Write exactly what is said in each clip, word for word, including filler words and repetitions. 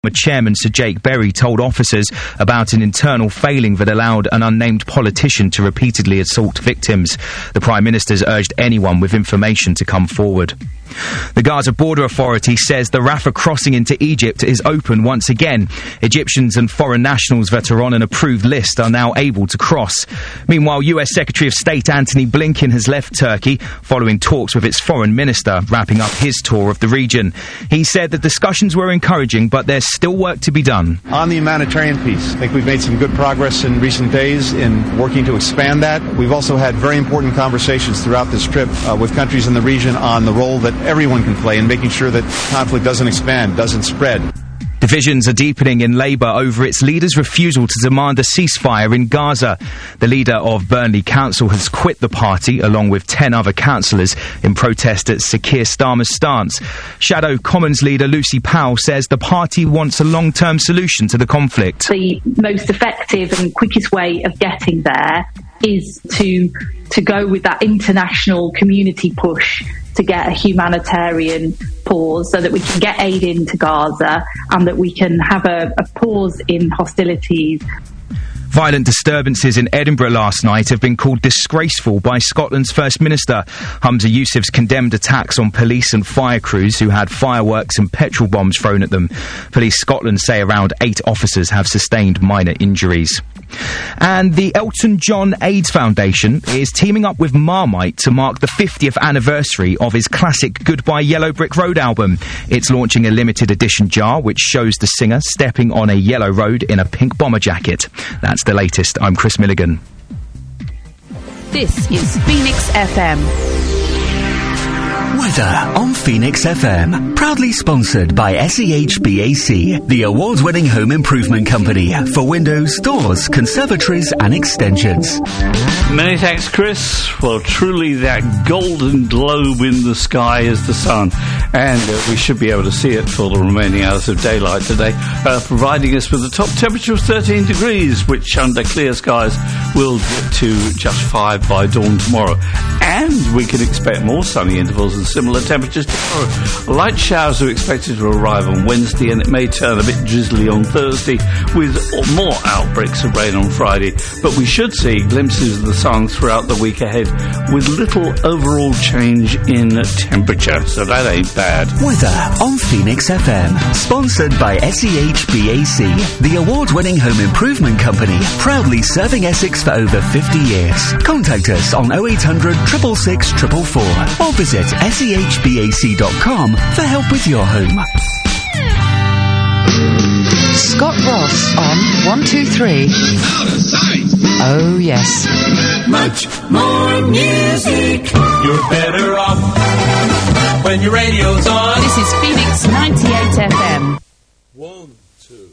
Chairman Sir Jake Berry told officers about an internal failing that allowed an unnamed politician to repeatedly assault victims. The Prime Minister's urged anyone with information to come forward. The Gaza Border Authority says the Rafah crossing into Egypt is open once again. Egyptians and foreign nationals that are on an approved list are now able to cross. Meanwhile, U S Secretary of State Antony Blinken has left Turkey following talks with its foreign minister, wrapping up his tour of the region. He said the discussions were encouraging, but there's still work to be done. On the humanitarian piece, I think we've made some good progress in recent days in working to expand that. We've also had very important conversations throughout this trip uh, with countries in the region on the role that everyone can play in making sure that conflict doesn't expand, doesn't spread. Divisions are deepening in Labour over its leader's refusal to demand a ceasefire in Gaza. The leader of Burnley Council has quit the party, along with ten other councillors, in protest at Sir Keir Starmer's stance. Shadow Commons leader Lucy Powell says the party wants a long-term solution to the conflict. The most effective and quickest way of getting there is to to go with that international community push to get a humanitarian pause so that we can get aid into Gaza and that we can have a, a pause in hostilities. Violent disturbances in Edinburgh last night have been called disgraceful by Scotland's First Minister. Humza Yousaf's condemned attacks on police and fire crews who had fireworks and petrol bombs thrown at them. Police Scotland say around eight officers have sustained minor injuries. And the Elton John AIDS Foundation is teaming up with Marmite to mark the fiftieth anniversary of his classic Goodbye Yellow Brick Road album. It's launching a limited edition jar which shows the singer stepping on a yellow road in a pink bomber jacket. That's the latest. I'm Chris Milligan. This is Phoenix F M. Weather on Phoenix F M. Proudly sponsored by S E H B A C, the award-winning home improvement company for windows, doors, conservatories and extensions. Many thanks, Chris. Well, truly that golden globe in the sky is the sun, and uh, we should be able to see it for the remaining hours of daylight today, uh, providing us with a top temperature of thirteen degrees, which under clear skies will get to just five by dawn tomorrow. And we can expect more sunny intervals and similar temperatures tomorrow. Light showers are expected to arrive on Wednesday, and it may turn a bit drizzly on Thursday, with more outbreaks of rain on Friday. But we should see glimpses of the sun throughout the week ahead, with little overall change in temperature. So that ain't bad. Weather on Phoenix F M. Sponsored by S E H B A C, the award-winning home improvement company, proudly serving Essex for over fifty years. Contact us on oh eight hundred, six six six, four four four or visit S E H B A C dot com for help with your home. Scott Ross on one two three. Out of sight. Oh, yes. Much more music. You're better off when your radio's on. This is Phoenix ninety-eight F M. One, two.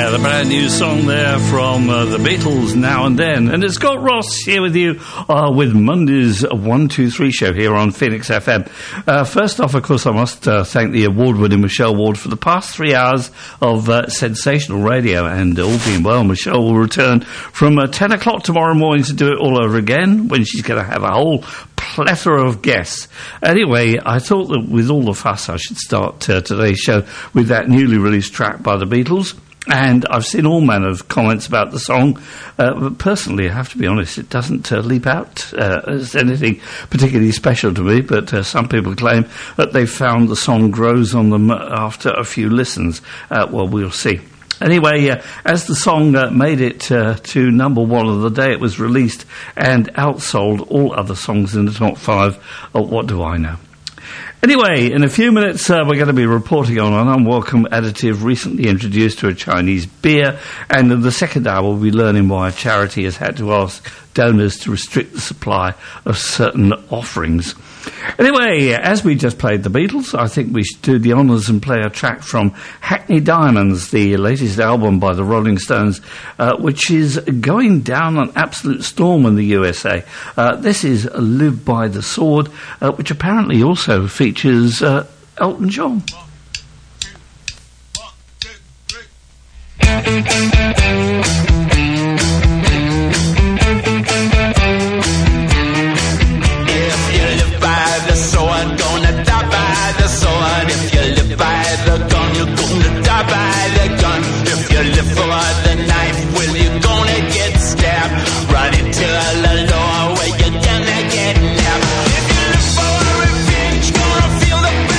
Yeah, the brand new song there from uh, the Beatles, Now and Then. And it's Scott Ross here with you uh, with Monday's one two three show here on Phoenix F M. Uh, first off, of course, I must uh, thank the award-winning Michelle Ward for the past three hours of uh, sensational radio. And all being well, Michelle will return from uh, ten o'clock tomorrow morning to do it all over again, when she's going to have a whole plethora of guests. Anyway, I thought that with all the fuss, I should start uh, today's show with that newly released track by the Beatles. And I've seen all manner of comments about the song, uh, but personally, I have to be honest, it doesn't uh, leap out uh, as anything particularly special to me, but uh, some people claim that they found the song grows on them after a few listens. Uh, well, we'll see. Anyway, uh, as the song uh, made it uh, to number one of the day it was released and outsold all other songs in the top five, uh, what do I know? Anyway, in a few minutes, uh, we're going to be reporting on an unwelcome additive recently introduced to a Chinese beer. And in the second hour, we'll be learning why a charity has had to ask donors to restrict the supply of certain offerings. Anyway, as we just played the Beatles, I think we should do the honours and play a track from Hackney Diamonds, the latest album by the Rolling Stones, uh, which is going down an absolute storm in the U S A. Uh, this is Live by the Sword, uh, which apparently also features uh, Elton John.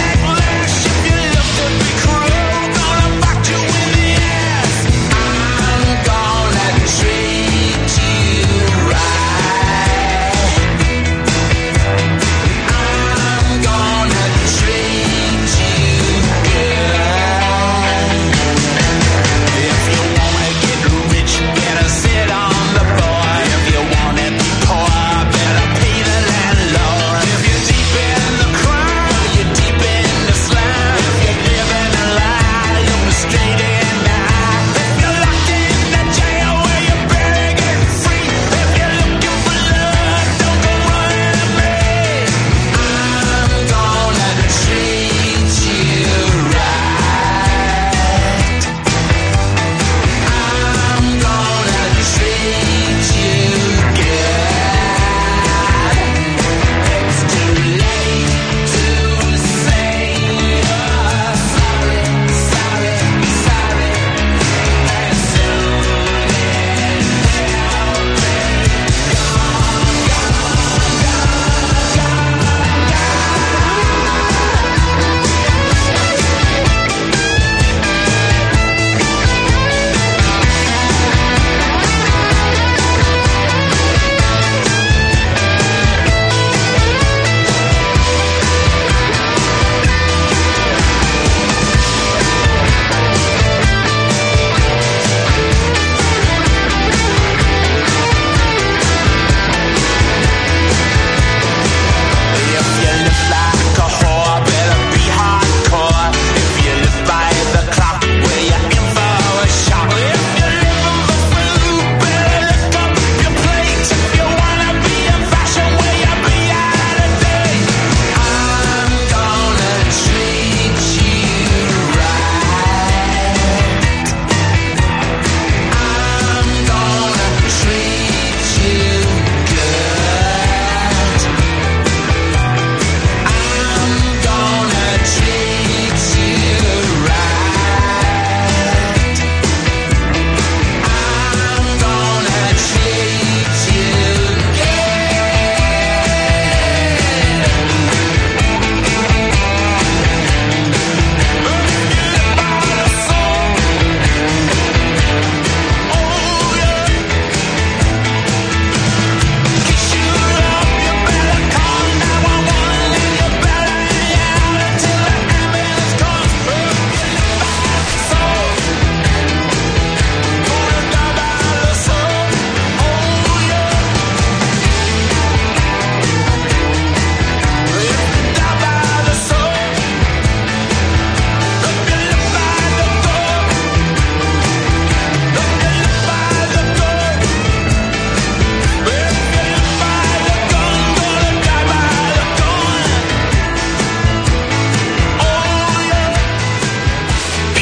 If you live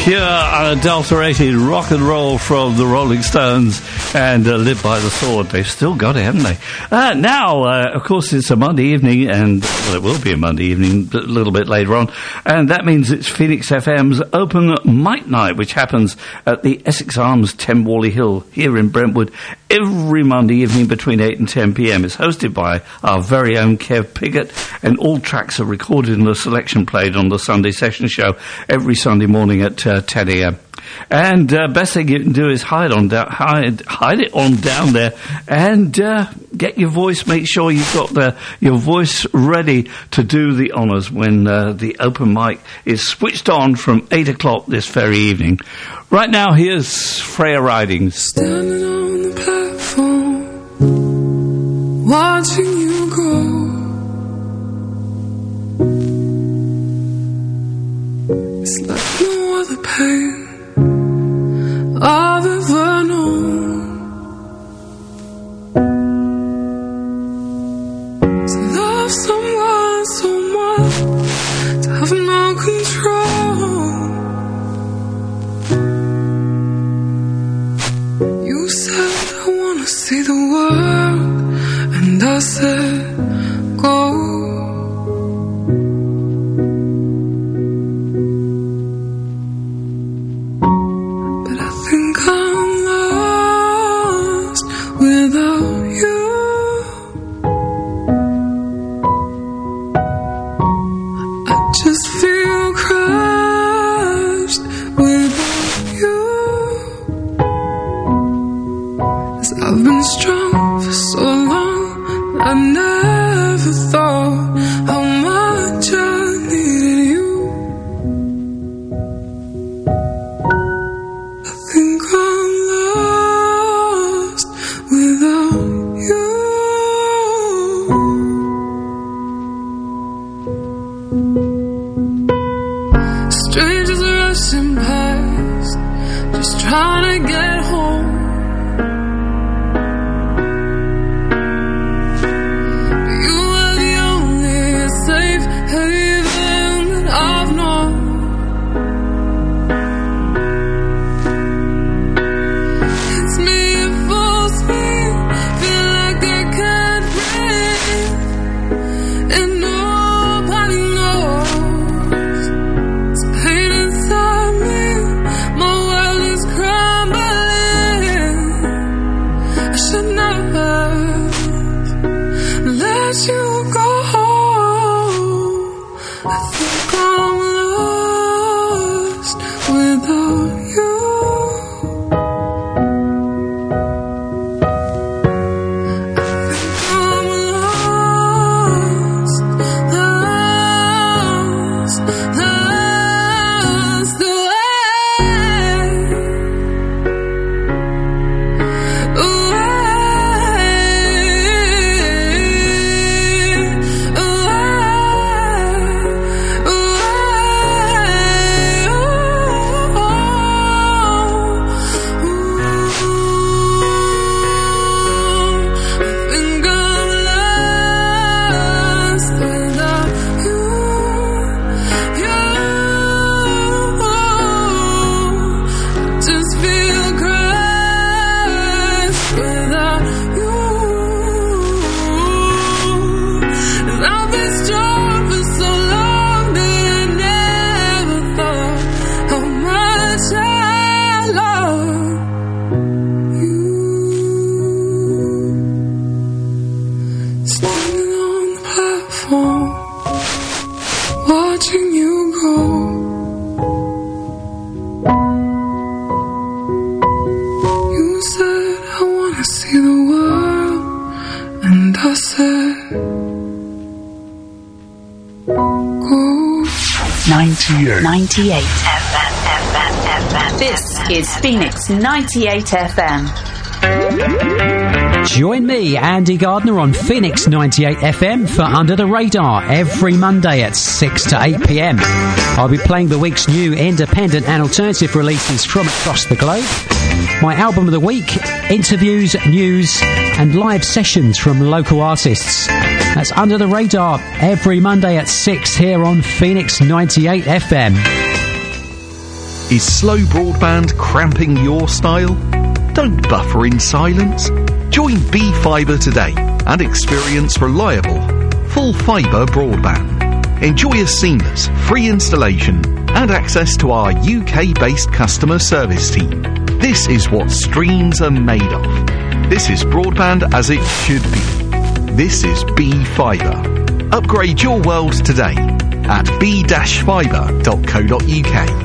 pure, unadulterated rock and roll from the Rolling Stones and uh, Live by the Sword. They've still got it, haven't they? Uh, now, uh, of course, it's a Monday evening, and well, it will be a Monday evening a little bit later on, and that means it's Phoenix F M's Open Mic Night, which happens at the Essex Arms, ten Whalley Hill, here in Brentwood, every Monday evening between eight and ten p.m. It's hosted by our very own Kev Piggott, and all tracks are recorded and the selection played on the Sunday Session Show every Sunday morning at uh, ten a.m. And uh, best thing you can do is hide on da- hide hide it on down there and uh, get your voice. Make sure you've got the, your voice ready to do the honours when uh, the open mic is switched on from eight o'clock this very evening. Right now, here's Freya Ridings. Standing on the platform, watching you go. It's like no other pain I've ever known. To love someone so much, to have no control. You said I wanna see the world, and I said go. ninety-eight F M. This is Phoenix ninety-eight F M. Join me, Andy Gardner, on Phoenix ninety-eight F M for Under the Radar every Monday at six to eight p.m. I'll be playing the week's new independent and alternative releases from across the globe, my album of the week, interviews, news, and live sessions from local artists. That's Under the Radar every Monday at six here on Phoenix ninety-eight F M. Is slow broadband cramping your style? Don't buffer in silence. Join B Fibre today and experience reliable, full fibre broadband. Enjoy a seamless, free installation and access to our U K-based customer service team. This is what streams are made of. This is broadband as it should be. This is B Fibre. Upgrade your world today at b dash fibre dot co dot u k.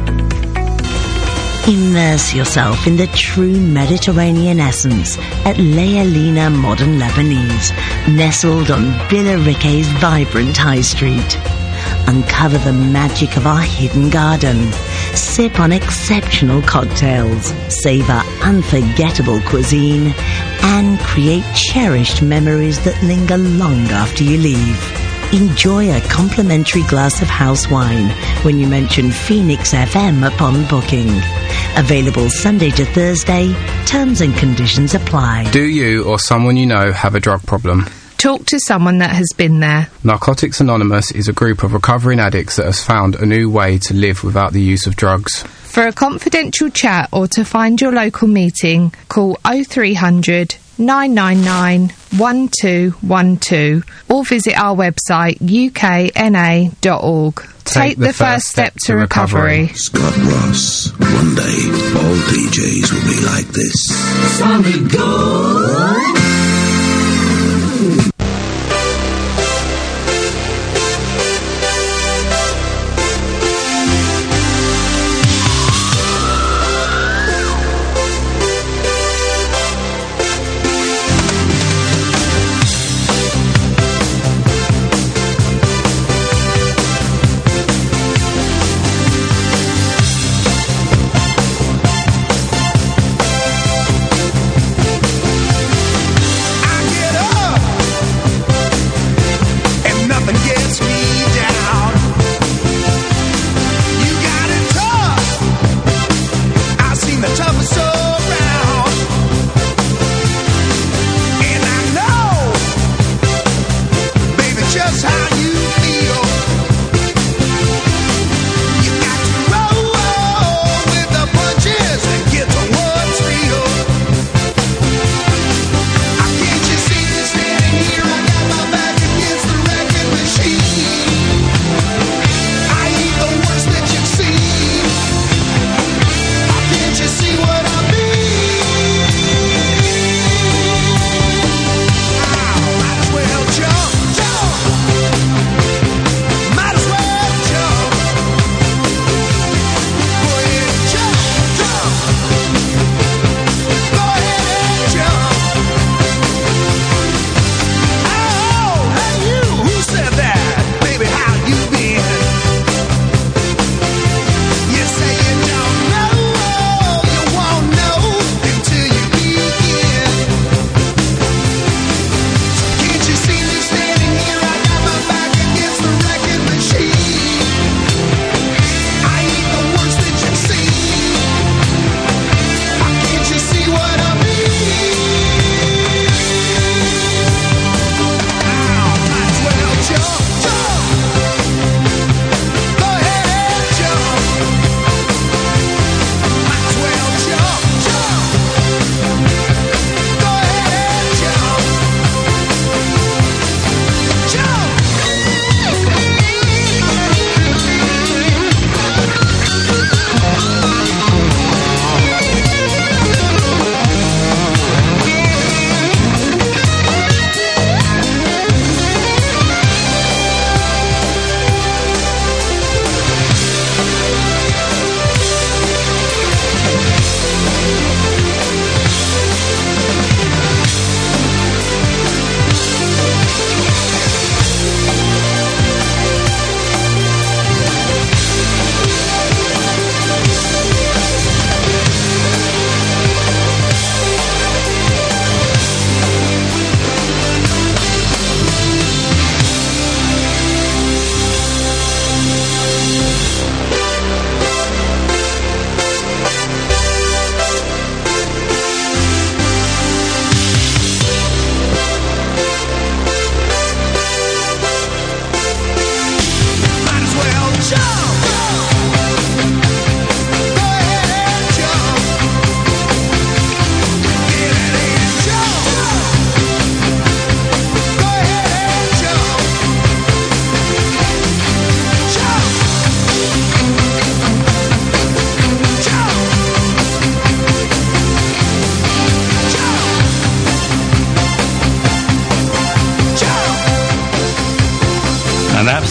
Immerse yourself in the true Mediterranean essence at Lealina Modern Lebanese, nestled on Billericay's vibrant high street. Uncover the magic of our hidden garden. Sip on exceptional cocktails, savour unforgettable cuisine, and create cherished memories that linger long after you leave. Enjoy a complimentary glass of house wine when you mention Phoenix F M upon booking. Available Sunday to Thursday. Terms and conditions apply. Do you or someone you know have a drug problem? Talk to someone that has been there. Narcotics Anonymous is a group of recovering addicts that has found a new way to live without the use of drugs. For a confidential chat or to find your local meeting, call oh three hundred, nine nine nine, one two one two or visit our website u k n a dot org. Take, Take the, the first step, step to recovery. recovery. Scott Ross. One day, all D Js will be like this. Solid Gold.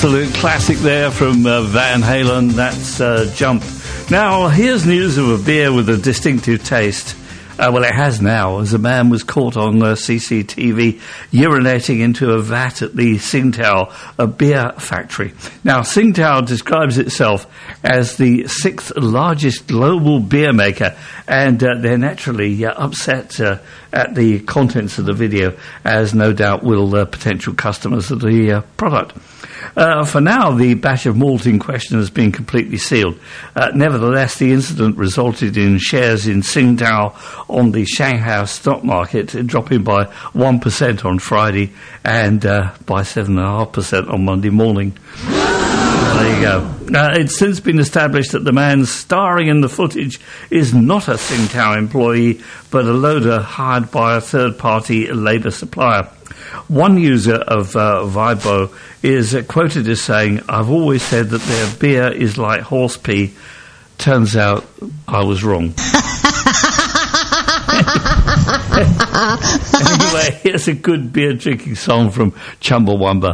absolute classic there from uh, Van Halen. That's uh, Jump. Now, here's news of a beer with a distinctive taste. Uh, well, it has now, as a man was caught on uh, C C T V urinating into a vat at the Tsingtao, a beer factory. Now, Tsingtao describes itself as the sixth largest global beer maker, and uh, they're naturally uh, upset uh, at the contents of the video, as no doubt will uh, potential customers of the uh, product. Uh, for now, the batch of malt in question has been completely sealed. Uh, nevertheless, the incident resulted in shares in Tsingtao on the Shanghai stock market dropping by one percent on Friday and uh, by seven point five percent on Monday morning. There you go. Uh, it's since been established that the man starring in the footage is not a Tsingtao employee, but a loader hired by a third-party labour supplier. One user of uh, Weibo is uh, quoted as saying, "I've always said that their beer is like horse pee. Turns out I was wrong." Anyway, here's a good beer drinking song from Chumbawamba.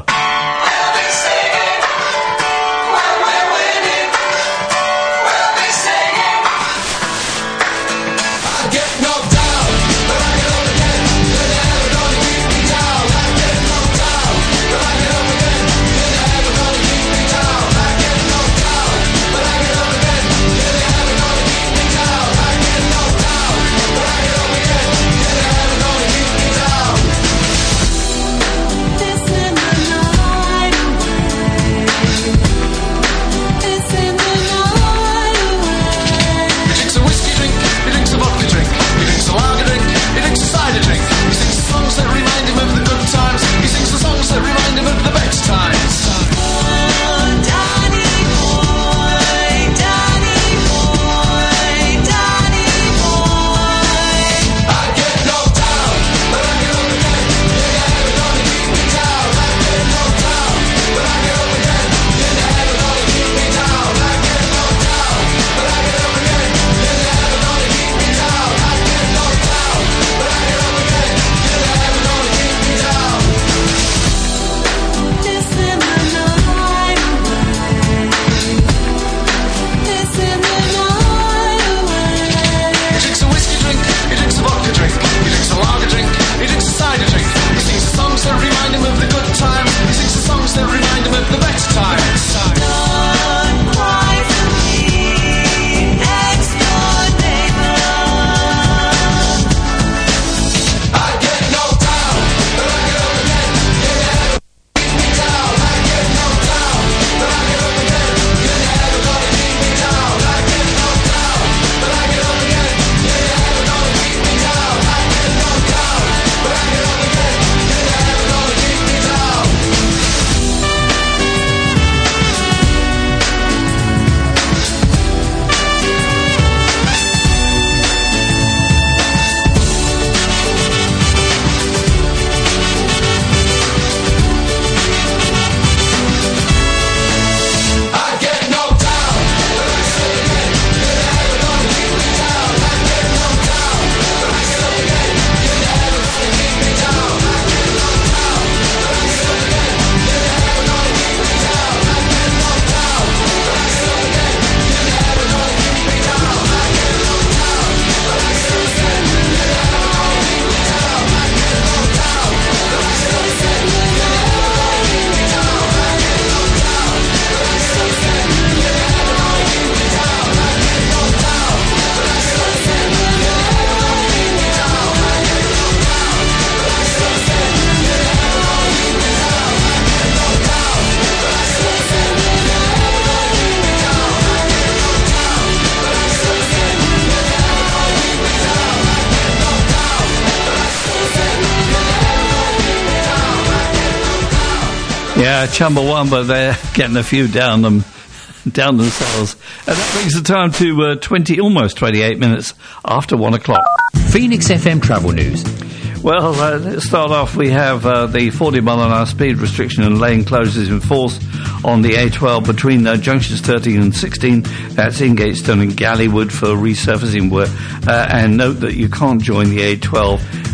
Yeah, Chumbawamba, they're getting a few down them, down themselves. And that brings the time to uh, twenty, almost twenty-eight minutes after one o'clock. Phoenix F M Travel News. Well, uh, let's start off. We have uh, the forty mile an hour speed restriction and lane closures in force on the A twelve between uh, junctions thirteen and sixteen. That's Ingatestone and Gallywood for resurfacing work. Uh, and note that you can't join the A twelve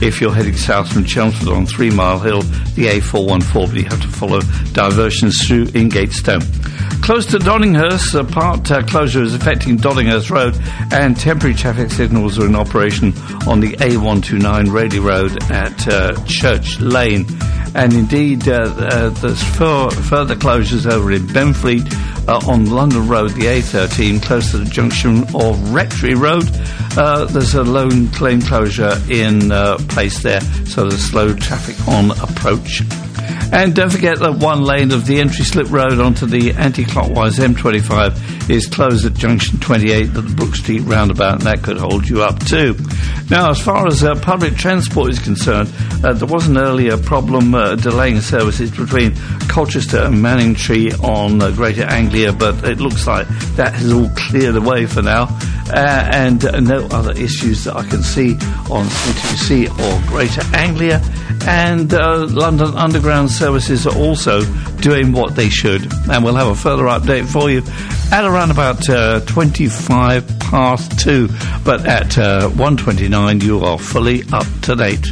if you're heading south from Chelmsford on Three Mile Hill, the A four one four, but you have to follow diversions through Ingatestone. Close to Donninghurst, a part uh, closure is affecting Donninghurst Road, and temporary traffic signals are in operation on the A one two nine Raleigh Road at uh, Church Lane. And indeed, uh, uh, there's fur- further closures over in Benfleet uh, on London Road, the A thirteen, close to the junction of Rectory Road. Uh, there's a lone lane closure in uh, place there, so there's slow traffic on approach. And don't forget that one lane of the entry slip road onto the anti-clockwise M twenty-five is closed at junction twenty-eight at the Brook Street roundabout, and that could hold you up too. Now, as far as uh, public transport is concerned, uh, there was an earlier problem uh, delaying services between Colchester and Manningtree on uh, Greater Anglia, but it looks like that has all cleared away for now, uh, and uh, no other issues that I can see on C two C or Greater Anglia. And uh, London Underground services are also doing what they should. And we'll have a further update for you at around about uh, twenty-five past two. But at uh, one twenty-nine, you are fully up to date.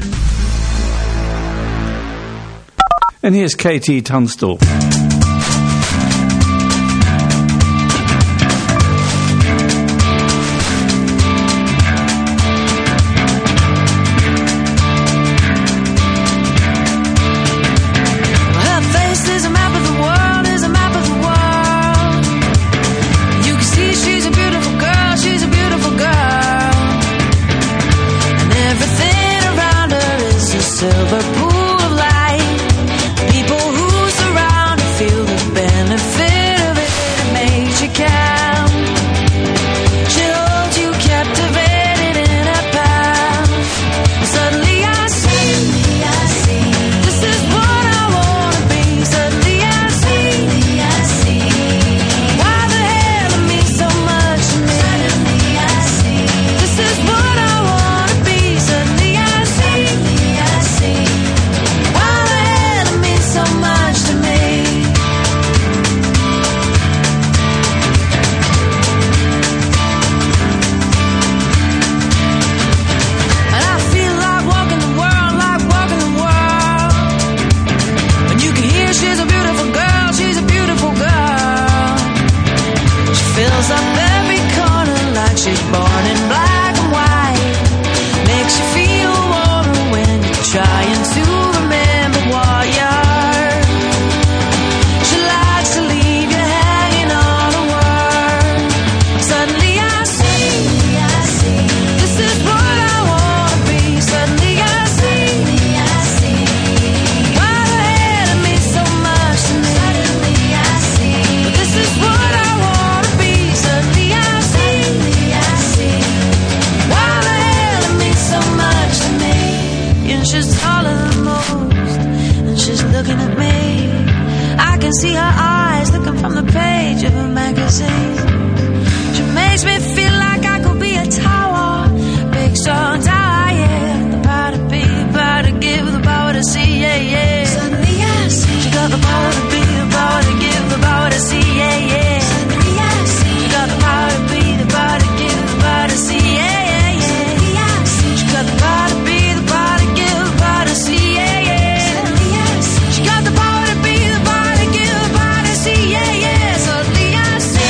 And here's Katie Tunstall. Silver pool of light, people who surround her feel the benefit of it. It makes you count. She holds you captivated in her palm. Suddenly I see, I see, this is what I wanna be. Suddenly I see, I see, why the hell it means so much to me. Suddenly I see, this is what I wanna be. Suddenly I see. Why the hell it means so much to me? And I feel like walking the world, like walking the world. And you can hear she's a beautiful girl, she's a beautiful girl. She fills up every corner like she's born in black and white. Makes you feel warmer when you're trying to remember what you heard. She likes to leave you hanging on a word. Suddenly I see, I see, this is what I wanna be. Suddenly I see, I see, why the hell it means so much to me. Suddenly I see, but this is what I wanna be. Suddenly I see, I see, why the hell it means so much to me. And she's taller than most, and she's looking at me. I can see her eyes looking from the page of a magazine. She makes me feel like I could be a tower, big strong tower, yeah. The power to be, the power to give, the power to see, yeah, yeah. Suddenly I see, she got the power to be, the power to give, the power to see, yeah, yeah. Suddenly I see, she got the power to be, the power to give, the power to see, yeah, yeah, yeah. Suddenly I see, she got the power to be, the power to give, the power to see, yeah, yeah. Suddenly I see, she got the power to be, the power to give, the power to see, yeah, yeah. Suddenly I see.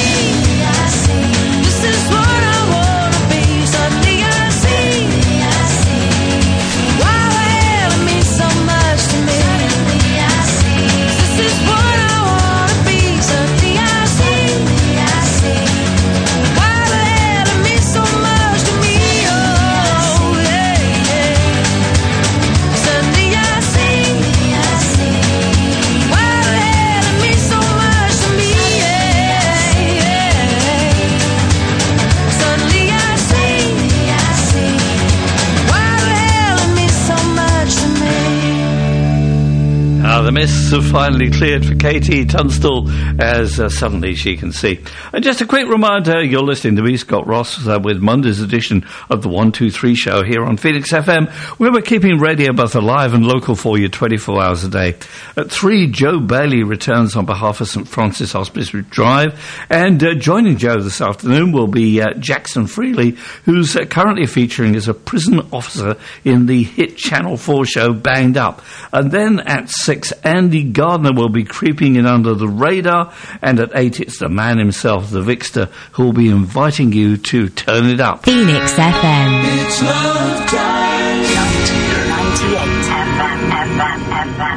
Now, the mists have finally cleared for Katie Tunstall as uh, suddenly she can see. And just a quick reminder, you're listening to me, Scott Ross, uh, with Monday's edition of the one two three show here on Phoenix F M, where we're keeping Radio Bath alive and local for you twenty-four hours a day. At three, Joe Bailey returns on behalf of St Francis Hospice Drive. And uh, joining Joe this afternoon will be uh, Jackson Freely, who's uh, currently featuring as a prison officer in the hit Channel four show Banged Up. And then at six, Andy Gardner will be creeping in under the radar, and at eight, it's the man himself, the Vixter, who will be inviting you to turn it up. Phoenix F M. It's love time. ninety-eight F M, F M, F M.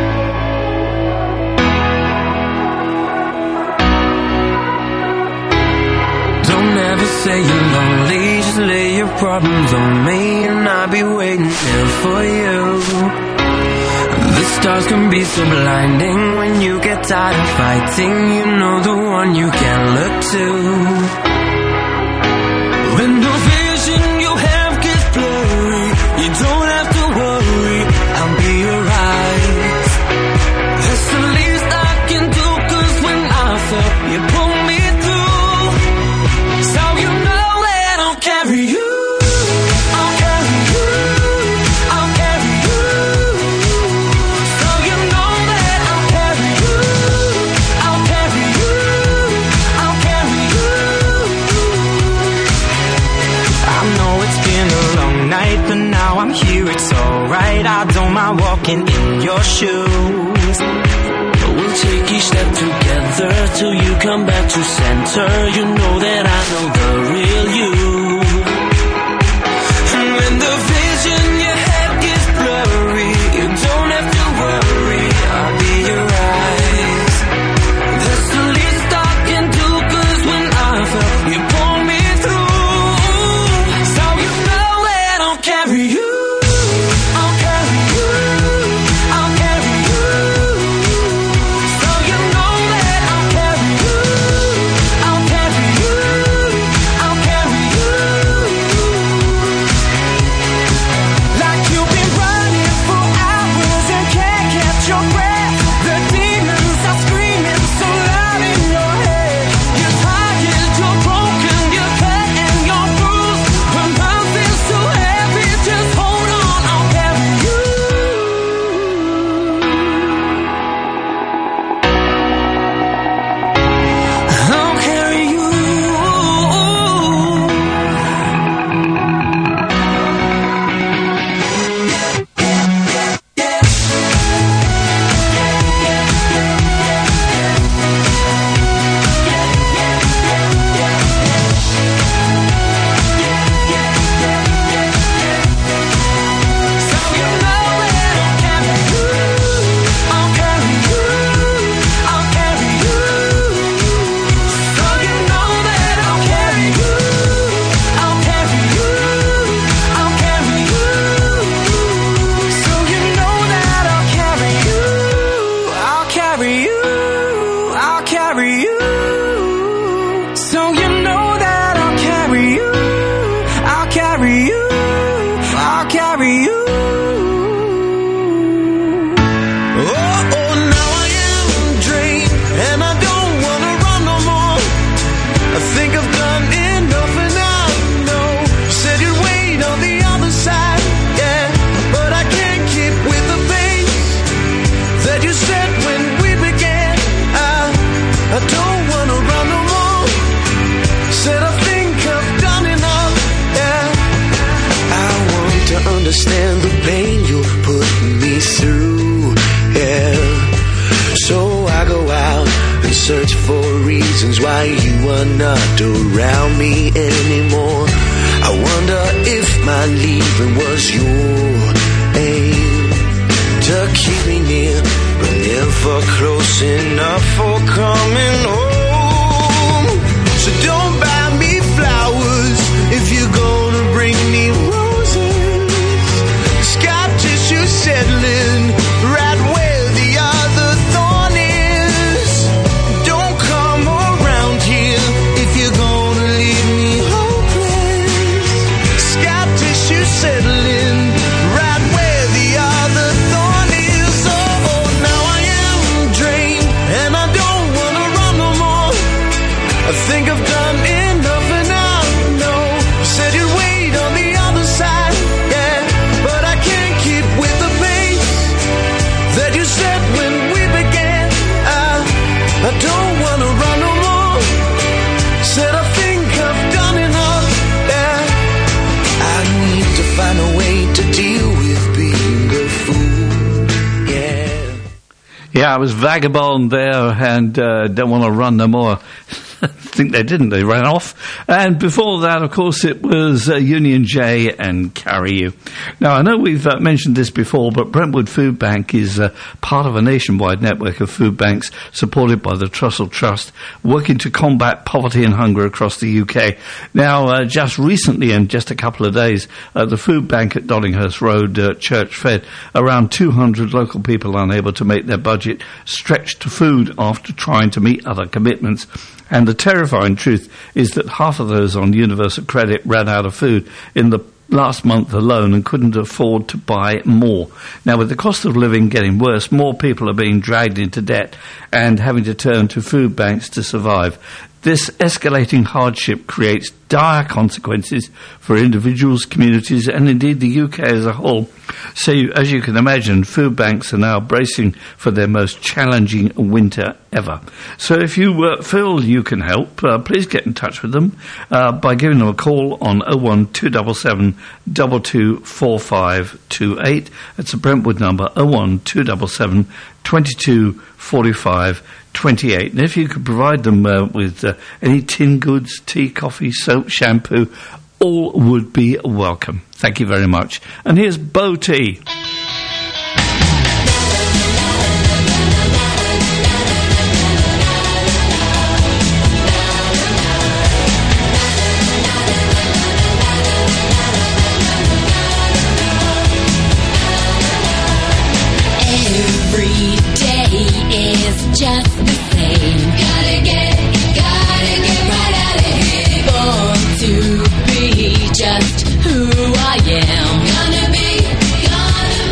Don't ever say you're lonely, just lay your problems on me, and I'll be waiting there for you. The stars can be so blinding when you get tired of fighting. You know the one you can look to. When the vision you have gets blurry, you don't have to worry, I'll be alright. That's the least I can do, 'cause when I fell, you pulled me through. So you know that I'll carry you. But now I'm here, it's alright. I don't mind walking in your shoes. We'll take each step together till you come back to center. You know that I know the real you. And when the vision you had gets blurry, you don't have to worry, I'll be your eyes. That's the least I can do, 'cause when I fell, you pulled me through. So you know that I'll carry you. I'll carry you. I'll carry you. So you know that I'll carry you. I'll carry you. I'll carry you. Like you've been running for hours and can't catch your breath. The demons are screaming so loud in your head. You're tired, you're broken, you're cut and you're bruised. When nothing's too heavy, just hold on, I'll carry you. I'll carry you. So you know that I'll carry you. I'll carry you. I'll carry you. So you know that I'll carry you. I'll carry you. I'll carry you. So you know that I'll carry you. I'll carry you. I'll carry you. So you know that I'll carry you. I'll carry you. I'll carry you. Oh, oh, now I am drained, and I don't wanna run no more. I think I've done enough, and I know. Said you'd wait on the other side, yeah, but I can't keep with the pace that you said when we began. I, I don't wanna run no more. Said I think I've done enough, yeah. I want to understand the pain you put me through, yeah. So I go out and search for reasons why you are not around me anymore. I wonder if my leaving was your aim to keep me near, but never close enough for coming home. So don't buy me flowers if you're gonna bring me roses. Scar tissue settling right where the other thorn is. Don't come around here if you're gonna leave me hopeless. Scar tissue settling Yeah, I was Vagabond there, and uh, Don't Want to Run No More. I think they didn't. They ran off. And before that, of course, it was uh, Union J and Carry You. Now, I know we've uh, mentioned this before, but Brentwood Food Bank is uh, part of a nationwide network of food banks supported by the Trussell Trust, working to combat poverty and hunger across the U K. Now, uh, just recently, in just a couple of days, uh, the food bank at Doddinghurst Road uh, Church fed around two hundred local people unable to make their budget stretch to food after trying to meet other commitments. And the terrifying truth is that half of those on Universal Credit ran out of food in the last month alone and couldn't afford to buy more. Now, with the cost of living getting worse, more people are being dragged into debt and having to turn to food banks to survive. This escalating hardship creates dire consequences for individuals, communities, and indeed the U K as a whole. So, as you can imagine, food banks are now bracing for their most challenging winter ever. So if you uh, feel you can help, uh, please get in touch with them uh, by giving them a call on oh one two seven seven, two two four five two eight. It's a Brentwood number, oh one two seven seven, two two four five twenty-eight. And if you could provide them uh, with uh, any tin goods, tea, coffee, soap, shampoo, all would be welcome. Thank you very much. And here's Bo T. Every day is just the same. Gotta get, gotta get right out of here. Born to be just who I am. Gonna be, gonna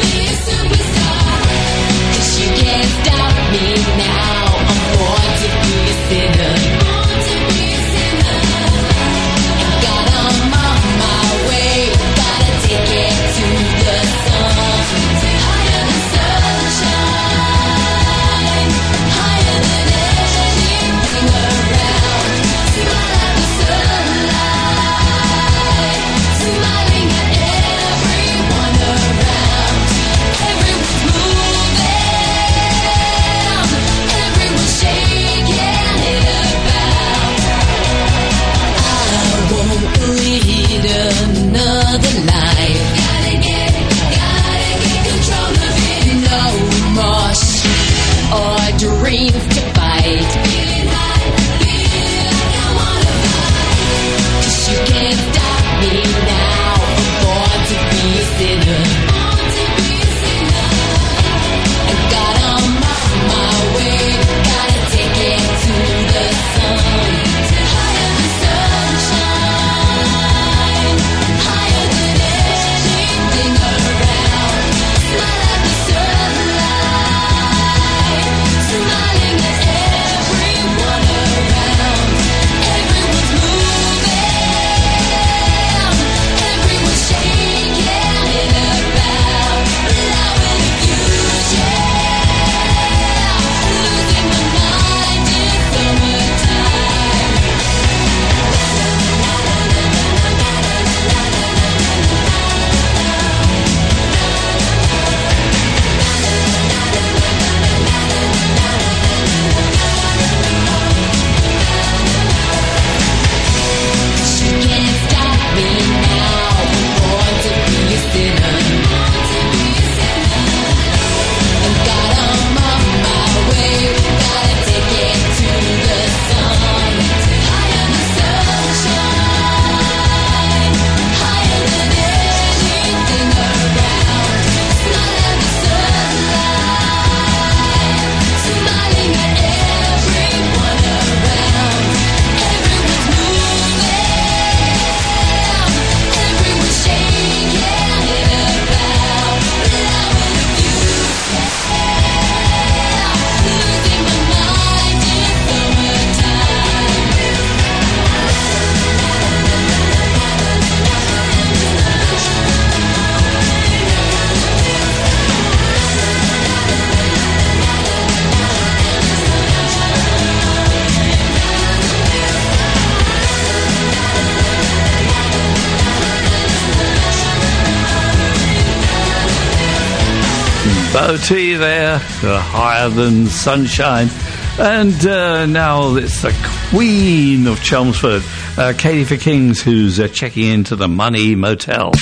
Bo T there, uh, Higher Than Sunshine. And uh, now it's the Queen of Chelmsford, uh, Katie for Kings, who's uh, checking into the Money Motel.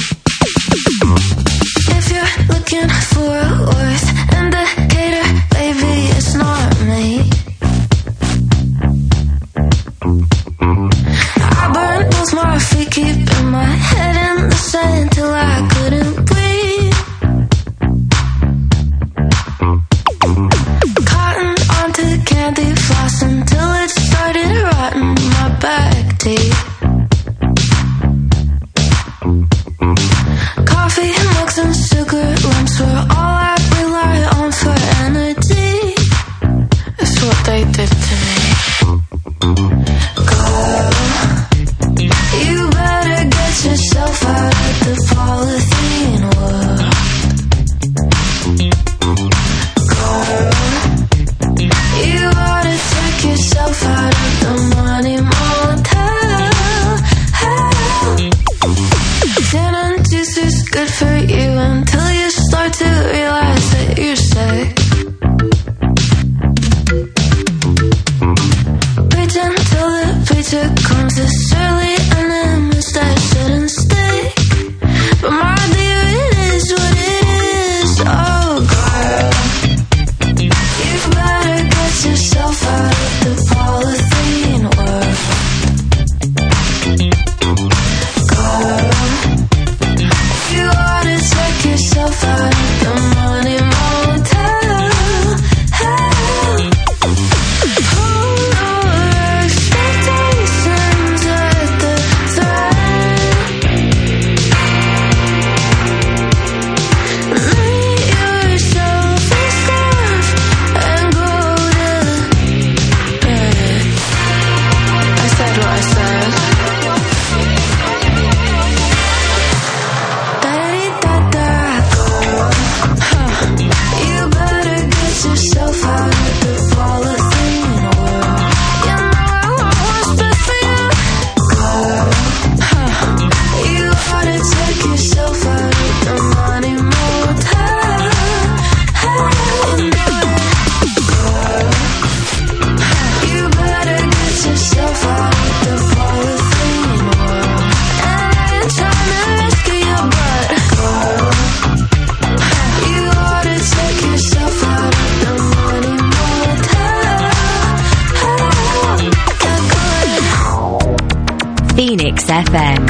If you're looking for a worth indicator, baby, it's not me. I burned both my feet, keeping my head in the sand till I couldn't breathe. Cotton onto candy floss until it started rotting my back teeth. Coffee mugs and sugar lumps were all I rely on for energy. That's what they did to me. Girl, you better get yourself out of the polythene world. Girl, you ought to take yourself out of the money motel. Gin and juice is good for you until you start to realize that you're sick. Preach until the preacher comes as surely an image that shouldn't stick. But my dear, it is what it is. Oh, girl, you better get yourself out of the polythene world. Girl, you ought to take yourself out of the money motel. Pull your expectations at the thread. Make yourself a scarf and go to bed. I said what I said. Da-da-dee-da-da. Huh. You better get yourself out of the polythene world. You know what's best for you, girl. Huh. You ought to take yourself out of the money motel. You know it, girl. Huh. You better get yourself out of the polythene world. And I ain't trying to rescue your butt, girl. You ought to take yourself out of the money motel. Phoenix F M.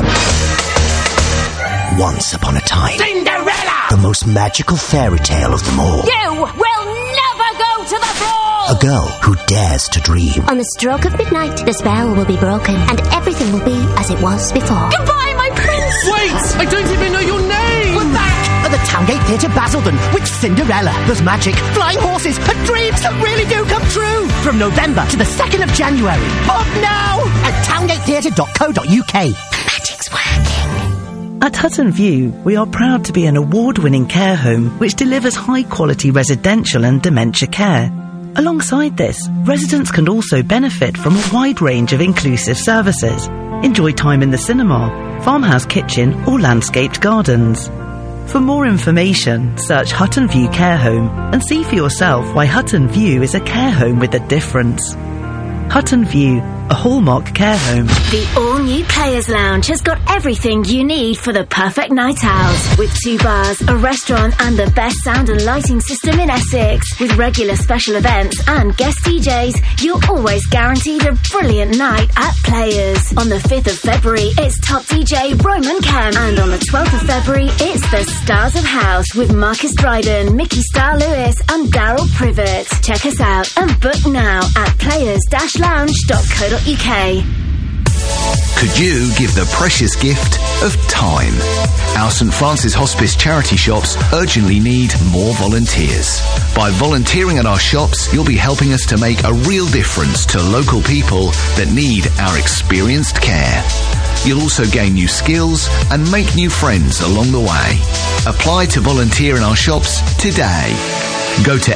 Once upon a time, Cinderella! the most magical fairy tale of them all. You will never go to the ball! A girl who dares to dream. On the stroke of midnight, the spell will be broken, and everything will be as it was before. Goodbye, my prince! Wait! I don't even know your name! We're back at the Towngate Theatre Basildon with Cinderella. There's magic, flying horses, and dreams that really do come true. From November to the second of January. Book now at towngate theatre dot co dot uk. Magic's working. At Hutton View, we are proud to be an award-winning care home which delivers high-quality residential and dementia care. Alongside this, residents can also benefit from a wide range of inclusive services. Enjoy time in the cinema, farmhouse kitchen or landscaped gardens. For more information, search Hutton View Care Home and see for yourself why Hutton View is a care home with a difference. Hutton View, a hallmark care home. The all-new Players Lounge has got everything you need for the perfect night out. With two bars, a restaurant and the best sound and lighting system in Essex. With regular special events and guest D Js, you're always guaranteed a brilliant night at Players. On the fifth of February, it's top D J Roman Kemp. And on the twelfth of February, it's the Stars of House with Marcus Dryden, Mickey Star Lewis and Daryl Privet. Check us out and book now at players dash lounge dot co dot uk. Could you give the precious gift of time? Our St Francis Hospice charity shops urgently need more volunteers. By volunteering at our shops, you'll be helping us to make a real difference to local people that need our experienced care. You'll also gain new skills and make new friends along the way. Apply to volunteer in our shops today. Go to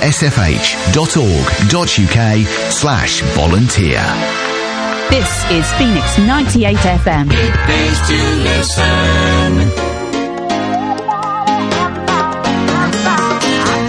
sfh.org.uk slash volunteer. This is Phoenix ninety-eight F M. It pays to listen.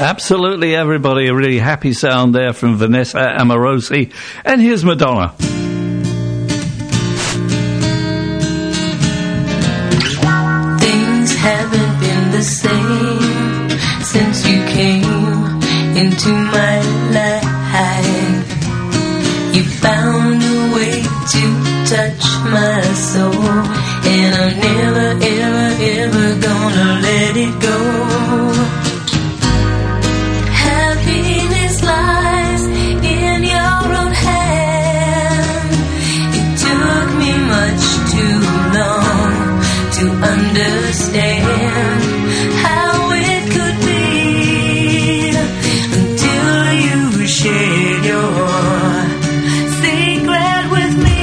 Absolutely, everybody. A really happy sound there from Vanessa Amorosi. And here's Madonna. Things haven't been the same since you came into my life. You found a way to touch my soul, and I'm never, ever, ever gonna let it go. Happiness lies in your own hand. It took me much too long to understand how it could be until you shared your secret with me.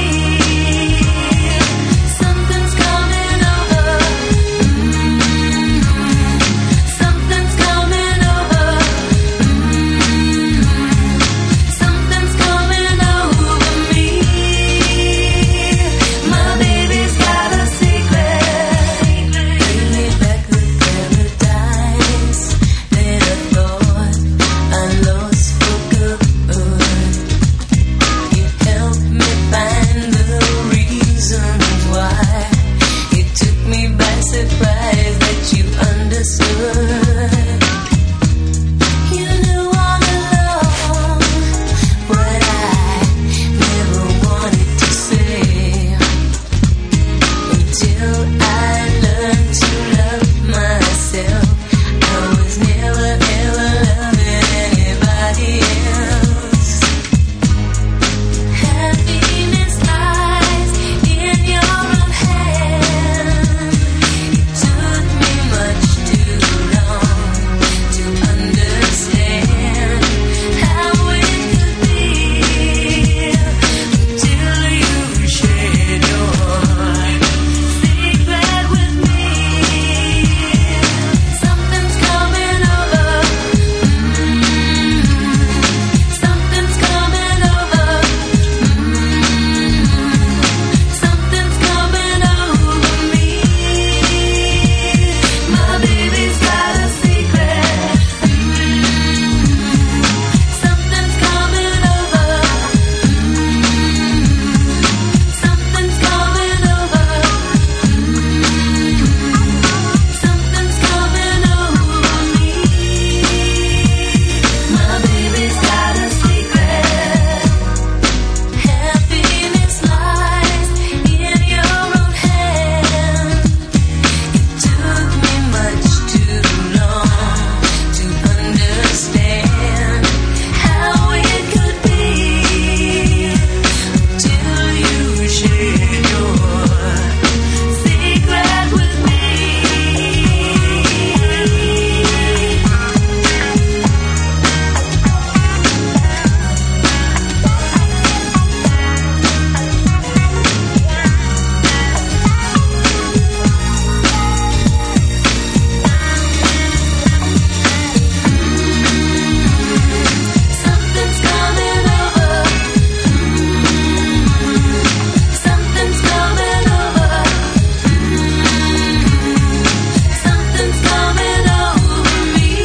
Something's coming over. Mm-hmm. Something's coming over. Mm-hmm. Something's coming over me. My baby's got a secret. Bring me back the paradise that I thought I lost for good. You helped me find the reasons why. You took me by surprise that you understood. You knew all along what I never wanted to say, until I learned to love myself. I was never ever loving anybody else. Happiness lies in your own hand. It took me much too long to understand how it could be until you shared your secret with me. Something's coming over. Mm-hmm. Something's coming over. Something's coming over me. My baby's got a secret. Something's coming over. Something's coming over. Something's coming over me. My baby's got a secret. Happiness lies in your own hand. It took me much too long to understand how it could be until you shared your secret with me. Something's coming over. Something's coming over. Something's coming over me.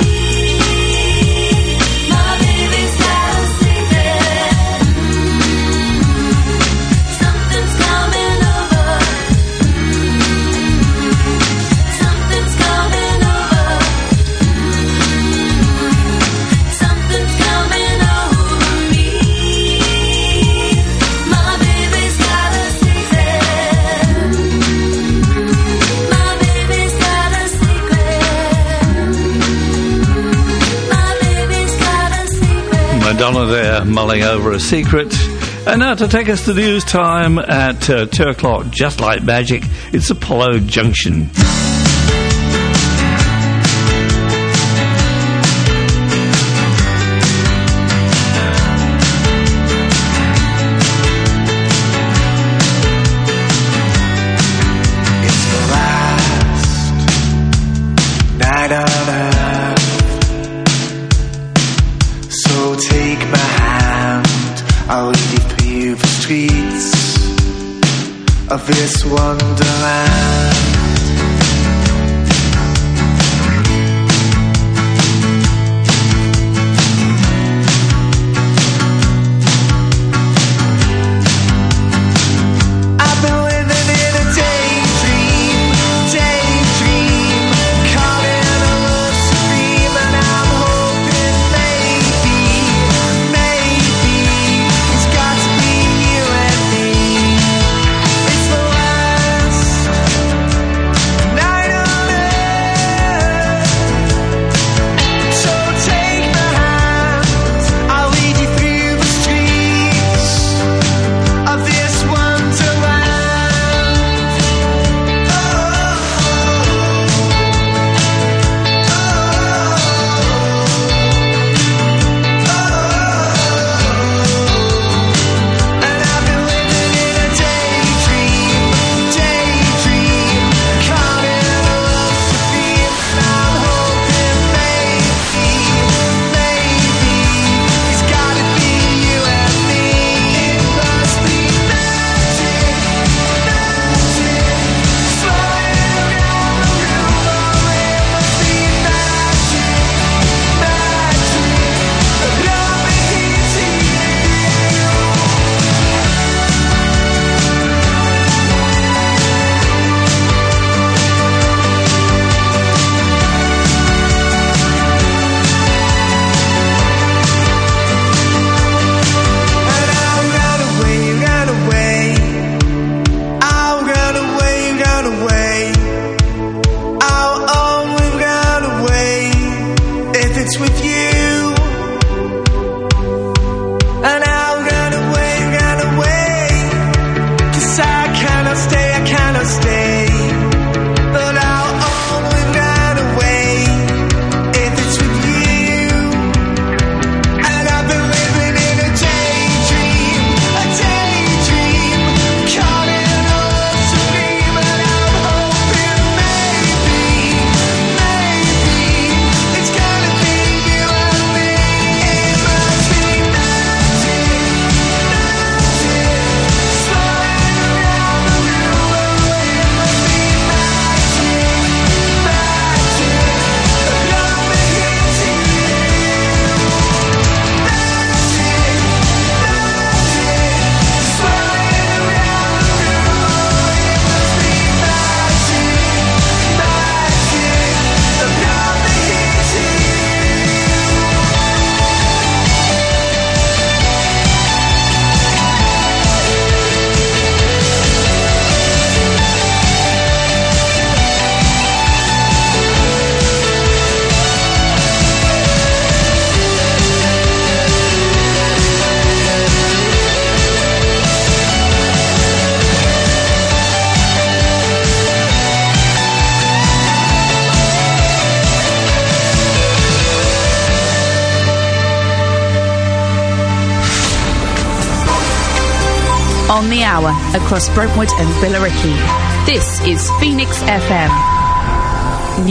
My baby's got a secret. Something's coming over. Something's coming over. Something's coming over me. My baby's got a secret. My baby's got a secret. My baby's got a secret. Madonna there, mulling over a secret. And now to take us to news time at uh, two o'clock, just like magic, it's Apollo Junction. It's the last night on earth, so take my hand, I'll lead you through the streets of this wonderland. On the hour, across Brentwood and Billericay. This is Phoenix F M.